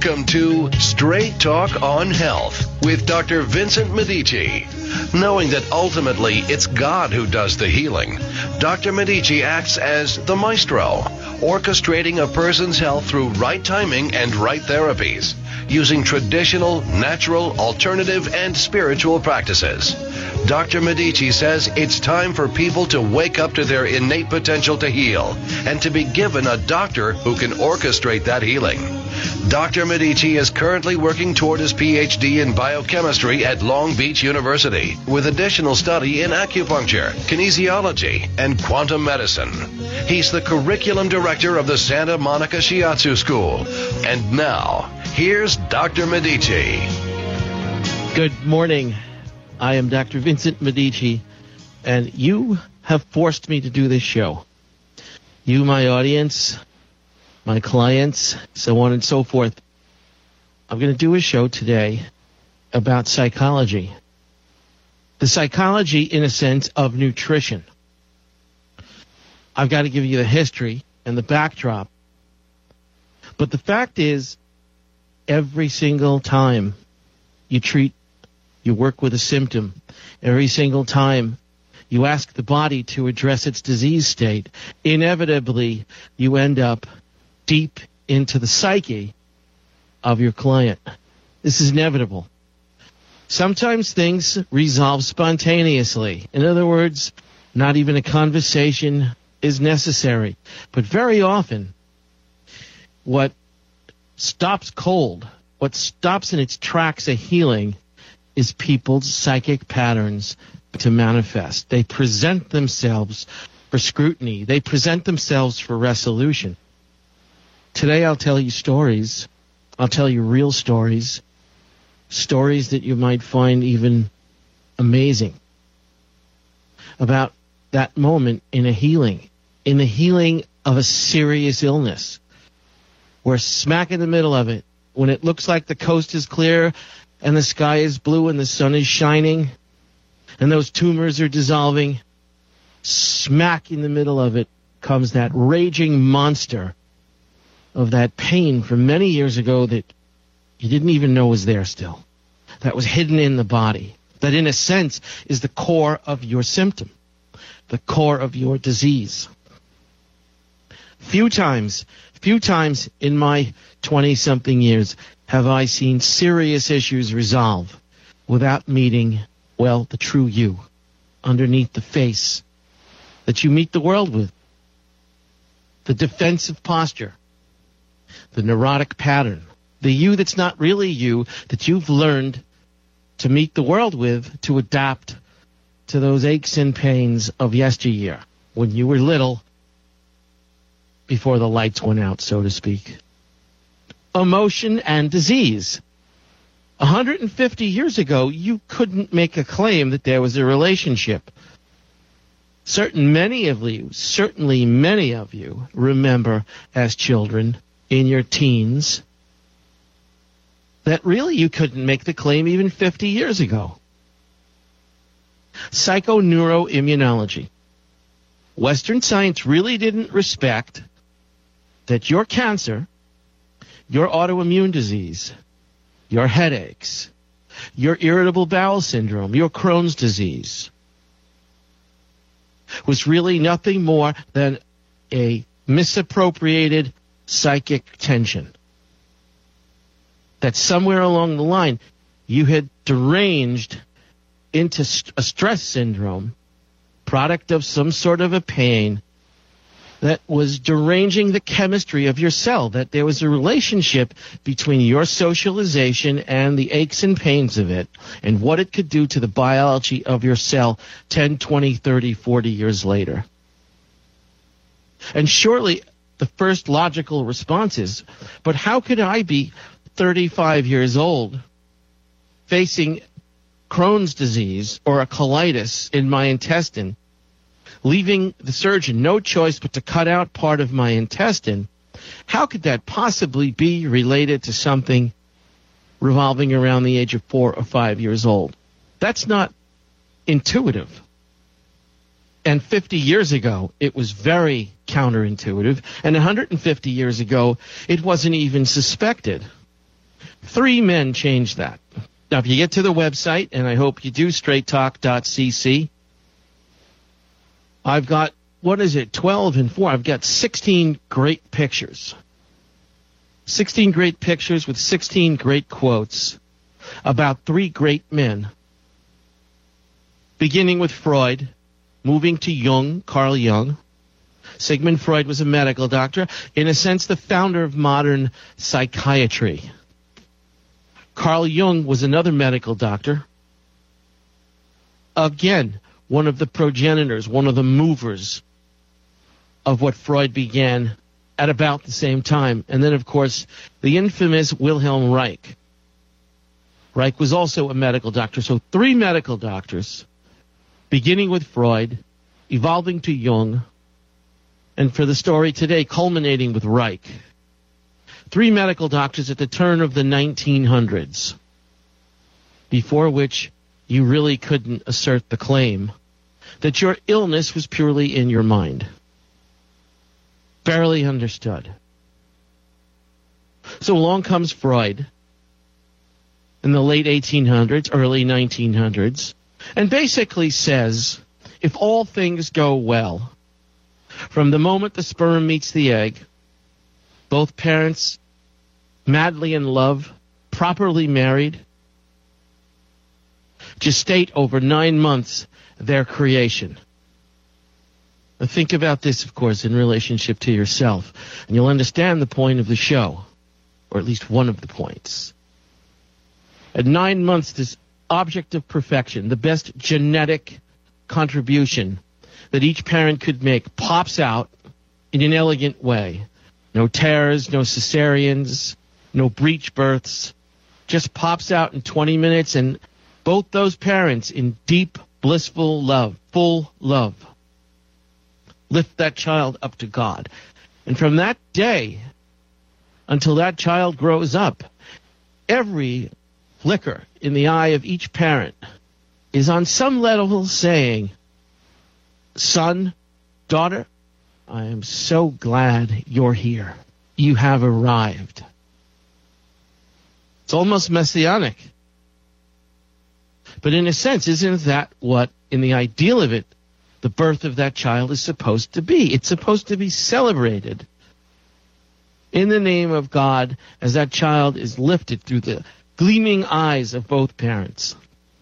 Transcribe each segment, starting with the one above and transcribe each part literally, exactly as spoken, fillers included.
Welcome to Straight Talk on Health with Doctor Vincent Medici. Knowing that ultimately it's God who does the healing, Doctor Medici acts as the maestro, orchestrating a person's health through right timing and right therapies, using traditional, natural, alternative, and spiritual practices. Doctor Medici says it's time for people to wake up to their innate potential to heal and to be given a doctor who can orchestrate that healing. Doctor Medici is currently working toward his P H D in biochemistry at Long Beach University with additional study in acupuncture, kinesiology, and quantum medicine. He's the curriculum director of the Santa Monica Shiatsu School. And now, here's Doctor Medici. Good morning. I am Doctor Vincent Medici, and you have forced me to do this show. You, my audience, my clients, so on and so forth. I'm going to do a show today about psychology. The psychology, in a sense, of nutrition. I've got to give you the history and the backdrop. But the fact is, every single time you treat, you work with a symptom, every single time you ask the body to address its disease state, inevitably you end up deep into the psyche of your client. This is inevitable. Sometimes things resolve spontaneously. In other words, not even a conversation is necessary. But very often, what stops cold, what stops in its tracks a healing, is people's psychic patterns to manifest. They present themselves for scrutiny. They present themselves for resolution. Today I'll tell you stories. I'll tell you real stories. Stories that you might find even amazing about that moment in a healing, in the healing of a serious illness. We're smack in the middle of it. When it looks like the coast is clear and the sky is blue and the sun is shining and those tumors are dissolving, smack in the middle of it comes that raging monster of that pain from many years ago that you didn't even know was there still, that was hidden in the body, that in a sense is the core of your symptom, the core of your disease. Few times, few times in my twenty-something years have I seen serious issues resolve without meeting, well, the true you underneath the face that you meet the world with. The defensive posture, the neurotic pattern, the you that's not really you, that you've learned to meet the world with, to adapt to those aches and pains of yesteryear, when you were little, before the lights went out, so to speak. Emotion and disease. one hundred fifty years ago, you couldn't make a claim that there was a relationship. Certain many of you, certainly many of you, remember as children, in your teens, that really you couldn't make the claim even fifty years ago. Psychoneuroimmunology. Western science really didn't respect that your cancer, your autoimmune disease, your headaches, your irritable bowel syndrome, your Crohn's disease, was really nothing more than a misappropriated psychic tension. That somewhere along the line, you had deranged into a stress syndrome, product of some sort of a pain that was deranging the chemistry of your cell, that there was a relationship between your socialization and the aches and pains of it and what it could do to the biology of your cell ten, twenty, thirty, forty years later. And surely the first logical response is, but how could I be thirty-five years old facing Crohn's disease or a colitis in my intestine, leaving the surgeon no choice but to cut out part of my intestine? How could that possibly be related to something revolving around the age of four or five years old? That's not intuitive. And fifty years ago, it was very counterintuitive. And one hundred fifty years ago, it wasn't even suspected. Three men changed that. Now, if you get to the website, and I hope you do, straight talk dot c c, I've got, what is it, twelve and four. I've got sixteen great pictures. sixteen great pictures with sixteen great quotes about three great men. Beginning with Freud, moving to Jung, Carl Jung. Sigmund Freud was a medical doctor, in a sense the founder of modern psychiatry. Carl Jung was another medical doctor. Again, one of the progenitors, one of the movers of what Freud began at about the same time. And then, of course, the infamous Wilhelm Reich. Reich was also a medical doctor. So three medical doctors, beginning with Freud, evolving to Jung, and for the story today, culminating with Reich. Three medical doctors at the turn of the nineteen hundreds, before which you really couldn't assert the claim that your illness was purely in your mind. Barely understood. So along comes Freud in the late eighteen hundreds, early nineteen hundreds, and basically says, if all things go well, from the moment the sperm meets the egg, both parents madly in love, properly married, gestate over nine months their creation. Now think about this, of course, in relationship to yourself, and you'll understand the point of the show, or at least one of the points. At nine months, this object of perfection, the best genetic contribution that each parent could make, pops out in an elegant way. No tears, no cesareans, no breech births. Just pops out in twenty minutes, and both those parents in deep, blissful love, full love, lift that child up to God. And from that day until that child grows up, every flicker in the eye of each parent is on some level saying, son, daughter, I am so glad you're here. You have arrived. It's almost messianic. But in a sense, isn't that what, in the ideal of it, the birth of that child is supposed to be? It's supposed to be celebrated in the name of God as that child is lifted through the gleaming eyes of both parents.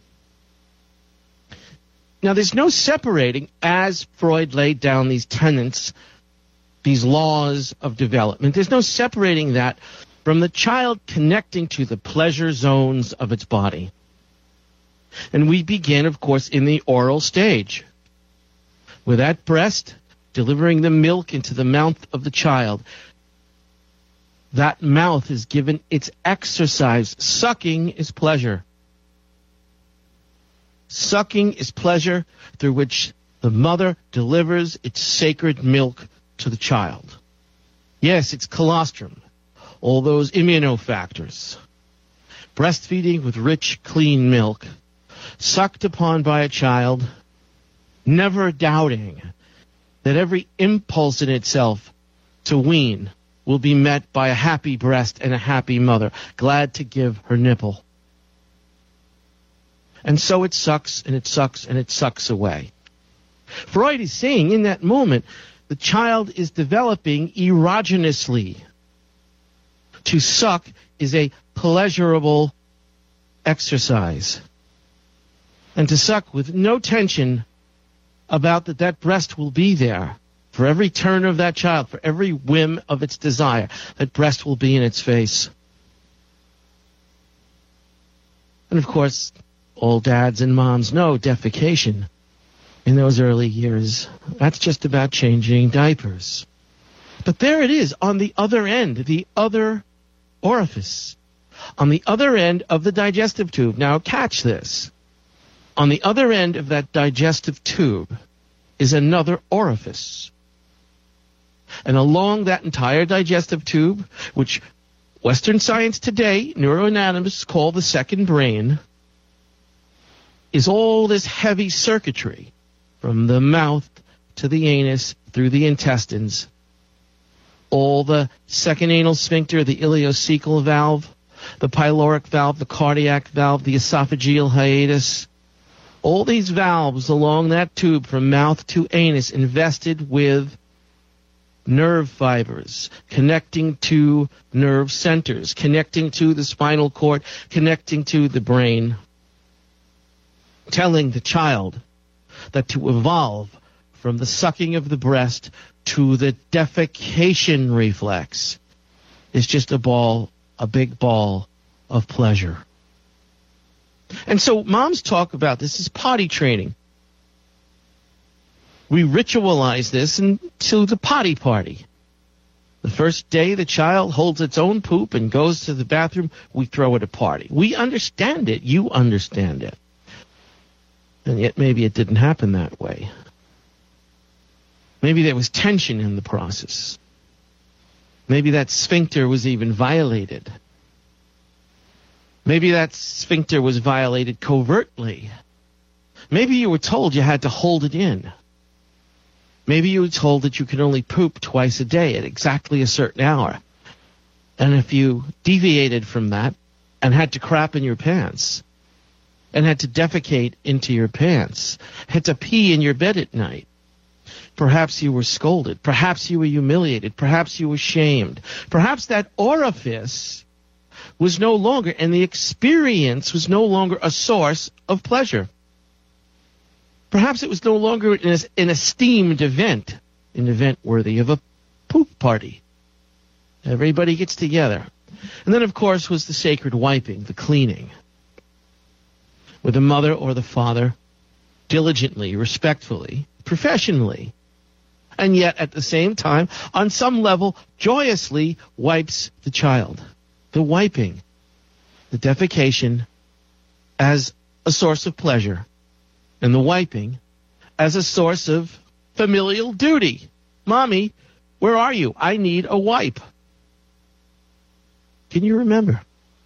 Now, there's no separating, as Freud laid down these tenets, these laws of development, there's no separating that from the child connecting to the pleasure zones of its body. And we begin, of course, in the oral stage, with that breast delivering the milk into the mouth of the child. That mouth is given its exercise. Sucking is pleasure. Sucking is pleasure through which the mother delivers its sacred milk to the child. Yes, it's colostrum, all those immunofactors. Breastfeeding with rich, clean milk, sucked upon by a child, never doubting that every impulse in itself to wean will be met by a happy breast and a happy mother, glad to give her nipple. And so it sucks, and it sucks, and it sucks away. Freud is saying in that moment, the child is developing erogenously. To suck is a pleasurable exercise. And to suck with no tension about that that breast will be there for every turn of that child, for every whim of its desire, that breast will be in its face. And of course, all dads and moms know defecation in those early years. That's just about changing diapers. But there it is on the other end, the other orifice, on the other end of the digestive tube. Now catch this. On the other end of that digestive tube is another orifice. And along that entire digestive tube, which Western science today, neuroanatomists call the second brain, is all this heavy circuitry from the mouth to the anus through the intestines. All the second anal sphincter, the ileocecal valve, the pyloric valve, the cardiac valve, the esophageal hiatus. All these valves along that tube from mouth to anus invested with nerve fibers, connecting to nerve centers, connecting to the spinal cord, connecting to the brain, telling the child that to evolve from the sucking of the breast to the defecation reflex is just a ball, a big ball of pleasure. And so moms talk about this as potty training. We ritualize this into the potty party. The first day the child holds its own poop and goes to the bathroom, we throw it a party. We understand it. You understand it. And yet maybe it didn't happen that way. Maybe there was tension in the process. Maybe that sphincter was even violated. Maybe that sphincter was violated covertly. Maybe you were told you had to hold it in. Maybe you were told that you could only poop twice a day at exactly a certain hour. And if you deviated from that and had to crap in your pants and had to defecate into your pants, had to pee in your bed at night, perhaps you were scolded. Perhaps you were humiliated. Perhaps you were shamed. Perhaps that orifice was no longer, and the experience was no longer a source of pleasure. Perhaps it was no longer an, an esteemed event, an event worthy of a poop party. Everybody gets together. And then, of course, was the sacred wiping, the cleaning, where the mother or the father diligently, respectfully, professionally, and yet at the same time, on some level, joyously wipes the child. The wiping, the defecation as a source of pleasure, and the wiping as a source of familial duty. Mommy, where are you? I need a wipe. Can you remember?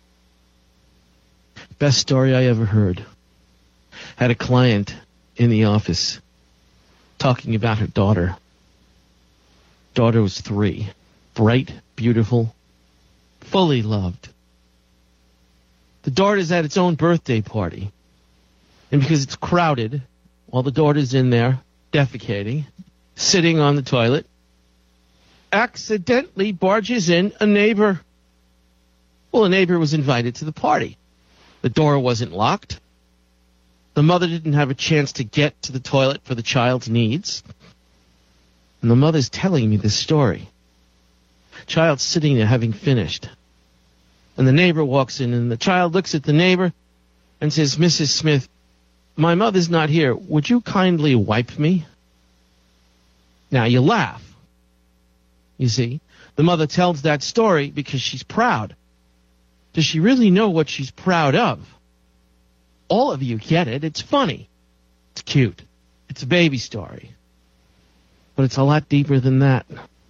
Best story I ever heard. Had a client in the office talking about her daughter. Daughter was three. Bright, beautiful, fully loved. The daughter's at its own birthday party. And because it's crowded, while the daughter's in there defecating, sitting on the toilet, accidentally barges in a neighbor. Well, a neighbor was invited to the party. The door wasn't locked. The mother didn't have a chance to get to the toilet for the child's needs. And the mother's telling me this story. Child's sitting there having finished. And the neighbor walks in, and the child looks at the neighbor and says, Missus Smith, my mother's not here. Would you kindly wipe me? Now, you laugh. You see, the mother tells that story because she's proud. Does she really know what she's proud of? All of you get it. It's funny. It's cute. It's a baby story. But it's a lot deeper than that.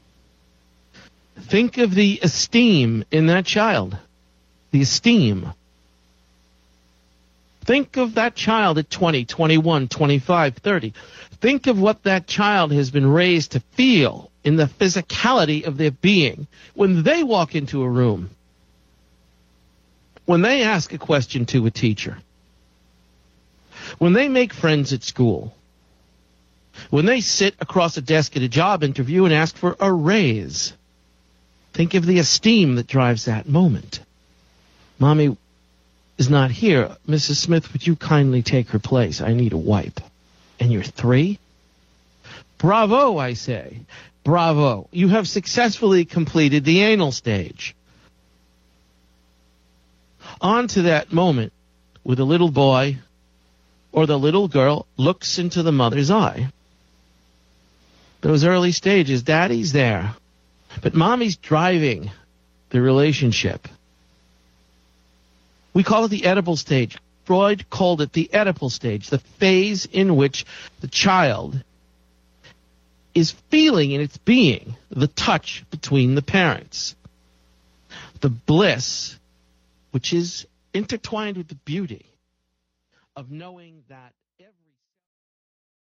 Think of the esteem in that child. The esteem. Think of that child at twenty, twenty-one, twenty-five, thirty. Think of what that child has been raised to feel in the physicality of their being when they walk into a room, when they ask a question to a teacher, when they make friends at school, when they sit across a desk at a job interview and ask for a raise. Think of the esteem that drives that moment. Mommy is not here. Missus Smith, would you kindly take her place? I need a wipe. And you're three? Bravo, I say. Bravo. You have successfully completed the anal stage. On to that moment where the little boy or the little girl looks into the mother's eye. Those early stages, daddy's there, but mommy's driving the relationship. We call it the edible stage. Freud called it the Oedipal stage, the phase in which the child is feeling in its being the touch between the parents. The bliss, which is intertwined with the beauty of knowing that